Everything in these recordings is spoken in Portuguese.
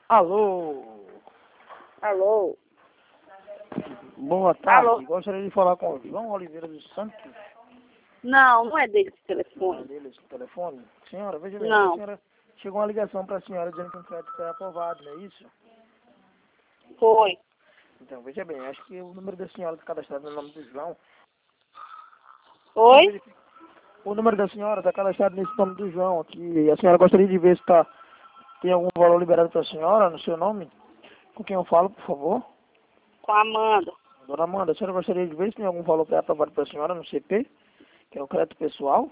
Alô, Alô? boa tarde. Alô? Gostaria de falar com o João Oliveira dos Santos. Não, não é dele esse Não é telefone. dele esse telefone? Senhora, veja bem, a Não. senhora chegou uma ligação para a senhora dizendo que um crédito foi aprovado, não é isso? Foi. Então, veja bem, acho que o número da senhora está cadastrado no nome do João. Oi? O número da senhora está cadastrado nesse nome do João aqui. A senhora gostaria de ver se tem algum valor liberado para a senhora no seu nome? Com quem eu falo, por favor? Com a Amanda. Dona Amanda, a senhora gostaria de ver se tem algum valor pré-aprovado para a senhora no CP, que é o crédito pessoal?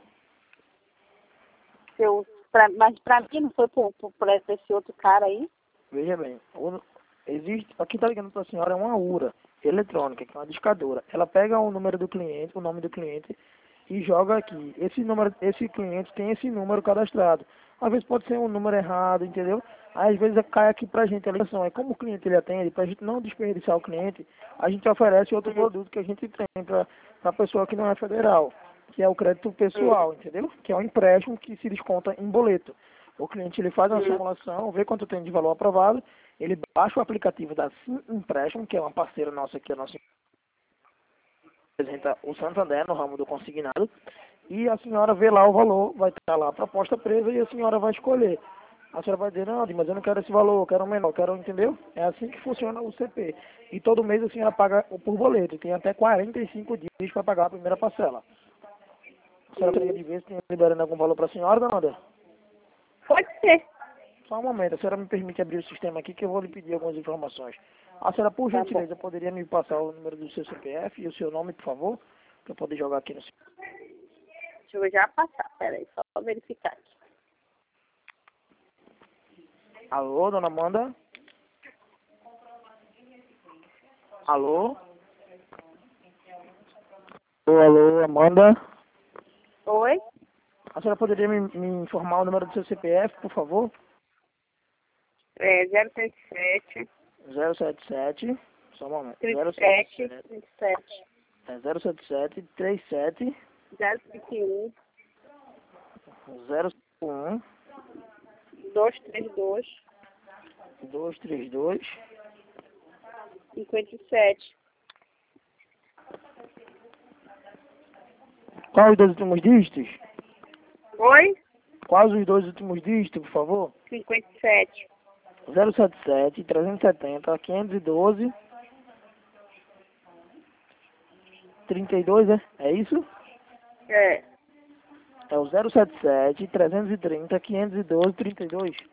Mas pra mim não foi por esse outro cara aí? Veja bem, existe, aqui está ligando para a senhora é uma URA eletrônica, que é uma discadora. Ela pega o número do cliente, o nome do cliente e joga aqui. Esse cliente tem esse número cadastrado. Às vezes pode ser um número errado, entendeu? Aí, às vezes cai aqui para a gente a ligação. É como o cliente ele atende, para a gente não desperdiçar o cliente, a gente oferece outro produto que a gente tem para a pessoa que não é federal, que é o crédito pessoal, entendeu? Que é um empréstimo que se desconta em boleto. O cliente ele faz uma simulação, vê quanto tem de valor aprovado, ele baixa o aplicativo da Sim Empréstimo, que é uma parceira nossa aqui, a nossa representa o Santander no ramo do consignado, e a senhora vê lá o valor, vai estar lá a proposta presa e a senhora vai escolher. A senhora vai dizer, não, mas eu não quero esse valor, eu quero um menor, eu quero, entendeu? É assim que funciona o CP. E todo mês a senhora paga por boleto, tem até 45 dias para pagar a primeira parcela. A senhora queria de ver se tem liberando algum valor para a senhora, dona Amanda? Pode ser. Só um momento, a senhora me permite abrir o sistema aqui que eu vou lhe pedir algumas informações. A senhora, por Tá bom. gentileza, poderia me passar o número do seu CPF e o seu nome, por favor? Para eu poder jogar aqui no... Deixa eu já passar. Peraí, só pra verificar aqui. Alô, dona Amanda? Alô? Alô, Amanda? Oi? A senhora poderia me informar o número do seu CPF, por favor? É 037 077, só um momento. 37 37 077 37 031 051 232 232. 57. Quais os dois últimos dígitos? Oi? Quais os dois últimos dígitos, por favor? 57. 077 370 512 32, é? É isso? É. É o 077 330 512 32.